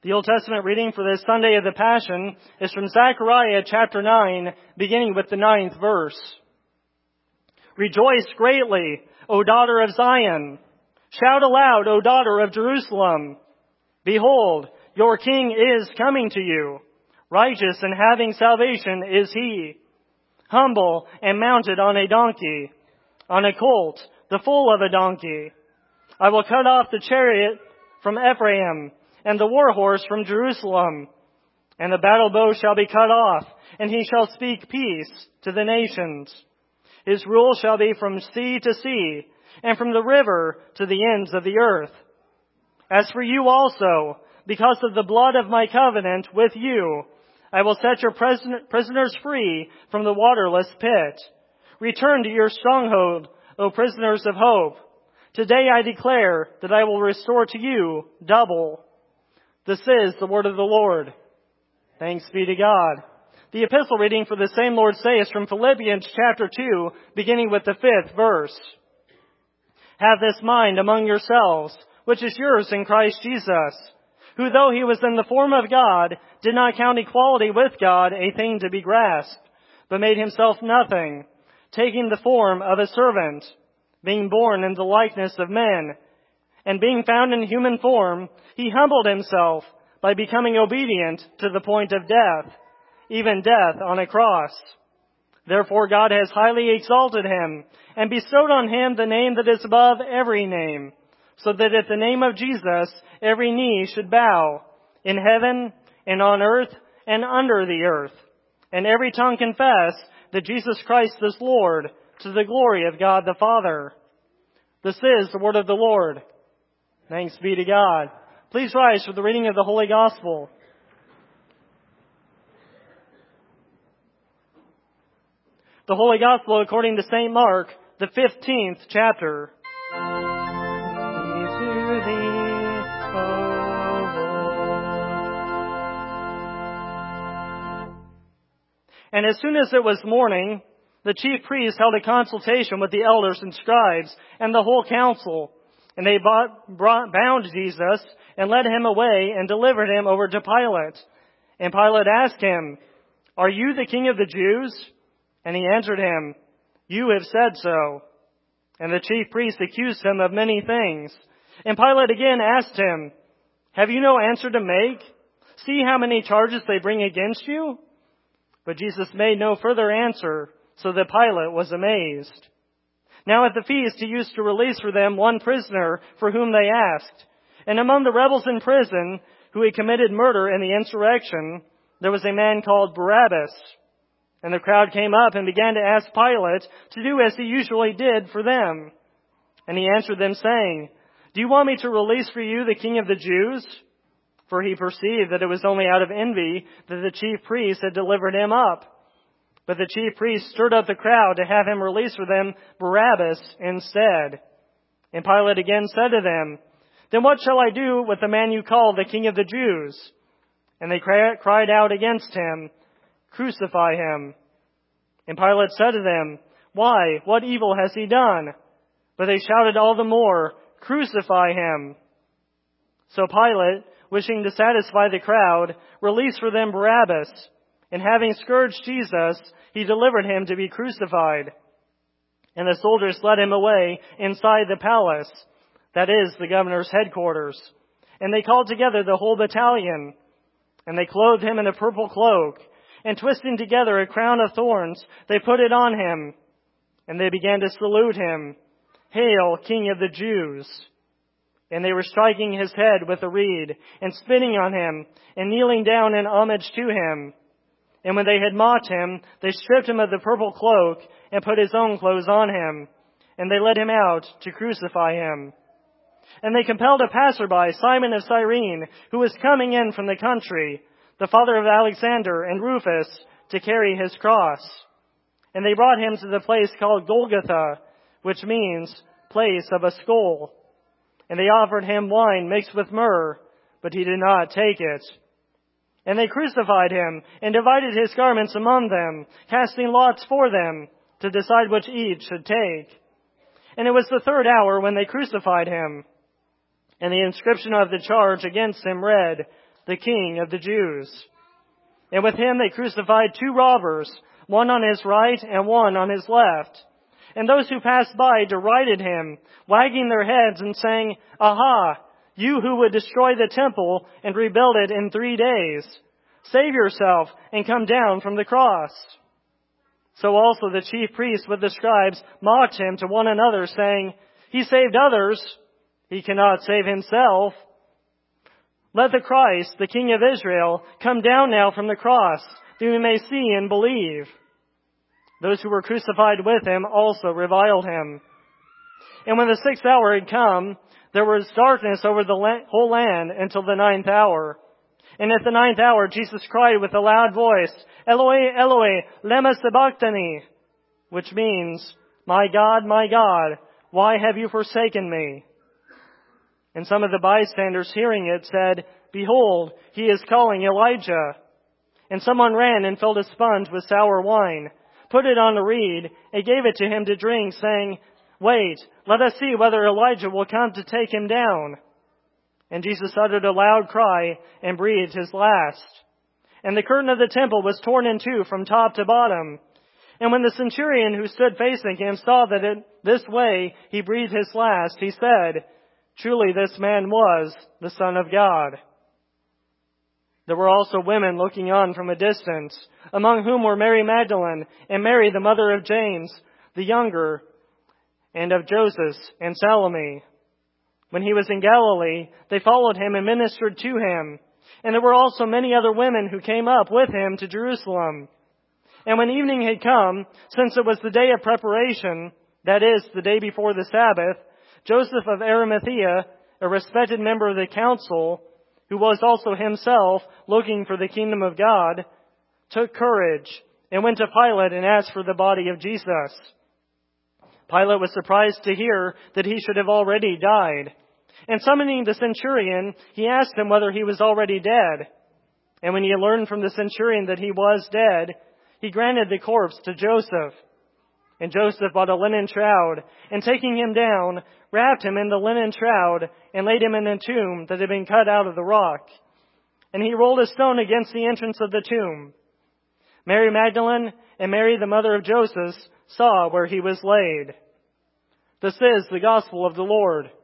The Old Testament reading for this Sunday of the Passion is from Zechariah chapter 9, beginning with the 9th verse. Rejoice greatly, O daughter of Zion. Shout aloud, O daughter of Jerusalem. Behold, your king is coming to you. Righteous and having salvation is he. Humble and mounted on a donkey, on a colt, the foal of a donkey. I will cut off the chariot from Ephraim, and the war horse from Jerusalem. And the battle bow shall be cut off, and he shall speak peace to the nations. His rule shall be from sea to sea, and from the river to the ends of the earth. As for you also, because of the blood of my covenant with you, I will set your prisoners free from the waterless pit. Return to your stronghold, O prisoners of hope. Today I declare that I will restore to you double. This is the word of the Lord. Thanks be to God. The epistle reading for the same Lord's Day is from Philippians chapter 2, beginning with the 5th verse. Have this mind among yourselves, which is yours in Christ Jesus, who though he was in the form of God, did not count equality with God a thing to be grasped, but made himself nothing, taking the form of a servant, being born in the likeness of men, and being found in human form, he humbled himself by becoming obedient to the point of death, even death on a cross. Therefore God has highly exalted him and bestowed on him the name that is above every name, so that at the name of Jesus every knee should bow, in heaven and on earth and under the earth, and every tongue confess that Jesus Christ is Lord, to the glory of God the Father. This is the word of the Lord. Thanks be to God. Please rise for the reading of the Holy Gospel. The Holy Gospel according to St. Mark, the 15th chapter. And as soon as it was morning, the chief priests held a consultation with the elders and scribes and the whole council. And they bound Jesus and led him away and delivered him over to Pilate. And Pilate asked him, "Are you the king of the Jews?" And he answered him, "You have said so." And the chief priests accused him of many things. And Pilate again asked him, "Have you no answer to make? See how many charges they bring against you?" But Jesus made no further answer, so that Pilate was amazed. Now at the feast he used to release for them one prisoner for whom they asked. And among the rebels in prison, who had committed murder in the insurrection, there was a man called Barabbas. And the crowd came up and began to ask Pilate to do as he usually did for them. And he answered them, saying, "Do you want me to release for you the king of the Jews?" For he perceived that it was only out of envy that the chief priests had delivered him up. But the chief priests stirred up the crowd to have him release for them Barabbas instead. And Pilate again said to them, "Then what shall I do with the man you call the king of the Jews?" And they cried out against him, "Crucify him." And Pilate said to them, "Why, what evil has he done?" But they shouted all the more, "Crucify him." So Pilate, wishing to satisfy the crowd, released for them Barabbas, and having scourged Jesus, he delivered him to be crucified. And the soldiers led him away inside the palace, that is, the governor's headquarters. And they called together the whole battalion, and they clothed him in a purple cloak, and twisting together a crown of thorns, they put it on him. And they began to salute him, "Hail, King of the Jews!" And they were striking his head with a reed, and spitting on him, and kneeling down in homage to him. And when they had mocked him, they stripped him of the purple cloak, and put his own clothes on him. And they led him out to crucify him. And they compelled a passerby, Simon of Cyrene, who was coming in from the country, the father of Alexander and Rufus, to carry his cross. And they brought him to the place called Golgotha, which means place of a skull. And they offered him wine mixed with myrrh, but he did not take it. And they crucified him and divided his garments among them, casting lots for them to decide which each should take. And it was the 3rd hour when they crucified him. And the inscription of the charge against him read, the King of the Jews." And with him they crucified 2 robbers, one on his right and one on his left. And those who passed by derided him, wagging their heads and saying, "Aha, you who would destroy the temple and rebuild it in 3 days, save yourself and come down from the cross." So also the chief priests with the scribes mocked him to one another, saying, "He saved others, he cannot save himself. Let the Christ, the King of Israel, come down now from the cross, that we may see and believe." Those who were crucified with him also reviled him. And when the 6th hour had come, there was darkness over the whole land until the 9th hour. And at the 9th hour, Jesus cried with a loud voice, "Eloi, Eloi, lema sabachthani," which means, my God, why have you forsaken me?" And some of the bystanders hearing it said, "Behold, he is calling Elijah." And someone ran and filled a sponge with sour wine, put it on a reed, and gave it to him to drink, saying, "Wait, let us see whether Elijah will come to take him down." And Jesus uttered a loud cry and breathed his last. And the curtain of the temple was torn in two from top to bottom. And when the centurion who stood facing him saw that in this way he breathed his last, he said, "Truly this man was the Son of God." There were also women looking on from a distance, among whom were Mary Magdalene and Mary the mother of James the younger, and of Joseph and Salome. When he was in Galilee, they followed him and ministered to him. And there were also many other women who came up with him to Jerusalem. And when evening had come, since it was the day of preparation, that is, the day before the Sabbath, Joseph of Arimathea, a respected member of the council, who was also himself looking for the kingdom of God, took courage and went to Pilate and asked for the body of Jesus. Pilate was surprised to hear that he should have already died. And summoning the centurion, he asked him whether he was already dead. And when he learned from the centurion that he was dead, he granted the corpse to Joseph. And Joseph bought a linen shroud, and taking him down, wrapped him in the linen shroud, and laid him in a tomb that had been cut out of the rock. And he rolled a stone against the entrance of the tomb. Mary Magdalene and Mary the mother of Joseph saw where he was laid. This is the gospel of the Lord.